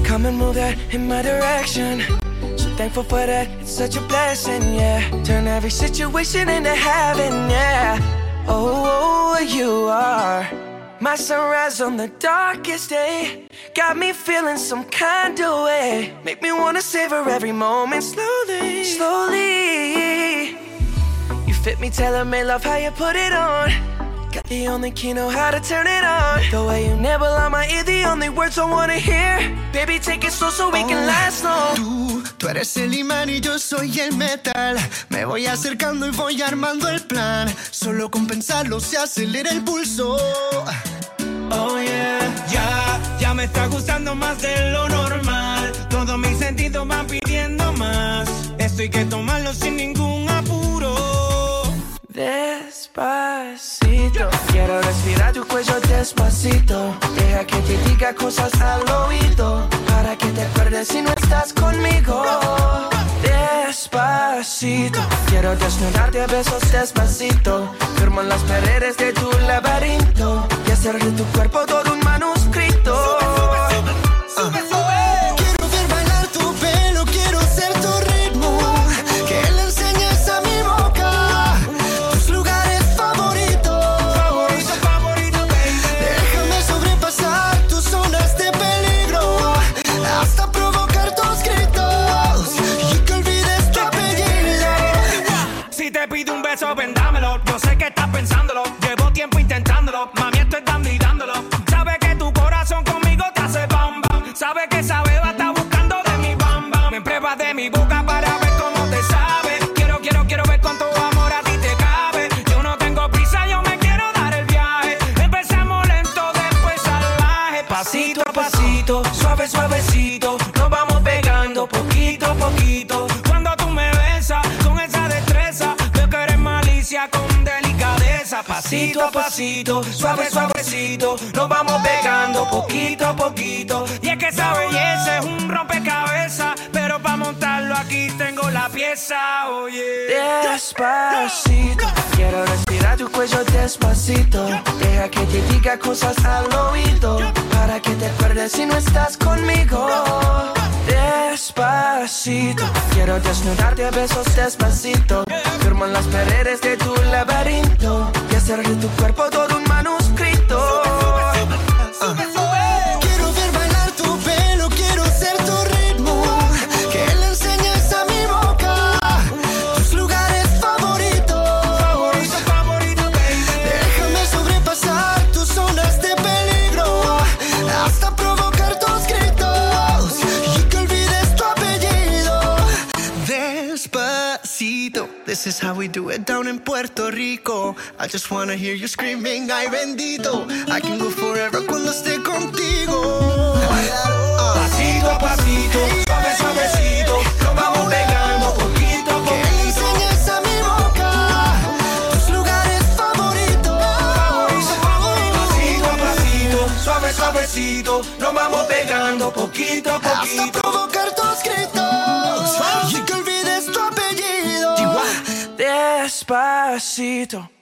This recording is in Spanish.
come and move that in my direction. So thankful for that, it's such a blessing, yeah. Turn every situation into heaven, yeah. Oh, you are my sunrise on the darkest day. Got me feeling some kind of way. Make me wanna savor every moment slowly, slowly. You fit me, tailor-made, love how you put it on. Got the only key, know how to turn it on. The way you nibble on my ear, the only words I wanna hear. Baby, take it slow so we can last long. Tú eres el imán y yo soy el metal. Me voy acercando y voy armando el plan. Solo con pensarlo se acelera el pulso. Oh yeah, ya me está gustando más de lo normal. Todos mis sentidos van pidiendo más. Esto hay que tomarlo sin ningún apuro. Despacito, quiero respirar tu cuello despacito. Deja que te diga cosas al oído, para que te acuerdes si no estás conmigo. Despacito, quiero desnudarte a besos despacito. Firmo en las paredes de tu laberinto y hacer de tu cuerpo todo un manuscrito. Sube, sube. Quiero ver bailar tu pelo, quiero ser tu ritmo. Que le enseñes a mi boca tus lugares favoritos. Favorito, baby. Déjame sobrepasar tus zonas de peligro, hasta provocar tus gritos y que olvides tu apellido. Si te pido un beso, ven, dámelo. Yo sé que estás pensándolo. Llevo tiempo intentándolo. Mami, estoy dando y dándolo. Sabes que tu corazón conmigo te hace bam bam. Sabes que esa beba está buscando de mi bam bam. Me pruebas de mi boca para ver cómo te sabe. Quiero ver cuánto amor a ti te cabe. Yo no tengo prisa, yo me quiero dar el viaje. Empezamos lento, después salvaje. Pasito a pasito, suave, suavecito. Nos vamos pegando poquito a poquito. Cuando tú me besas con esa destreza, veo que eres malicia con delicadeza. Pasito a pasito, suave, suavecito. Nos vamos pegando poquito a poquito. Y es que esa belleza es un rompecabezas, pero para montarlo aquí tengo la pieza, oye. Despacito, quiero respirar tu cuello despacito. Deja que te diga cosas al oído, para que te acuerdes si no estás conmigo. Despacito, quiero desnudarte a besos despacito. Firmo en las paredes de tu laberinto y hacer de tu cuerpo todo un manuscrito. Quiero ver bailar tu pelo, quiero ser tu ritmo. Que le enseñes a mi boca tus lugares favoritos. Favorito, baby. Déjame sobrepasar tus zonas de peligro, hasta provocar tus gritos y que olvides tu apellido. Despacito, this is how we do it down in Puerto Rico. I just wanna hear you screaming, ay bendito. I can go forever cuando esté contigo. Pasito a pasito, suave, suavecito. Nos vamos pegando poquito a Que le poquito. enseñes a mi boca tus lugares favoritos. Pasito a pasito, suave, suavecito. Nos vamos pegando poquito a Hasta poquito. provocar tus gritos y que olvides tu apellido. Despacito.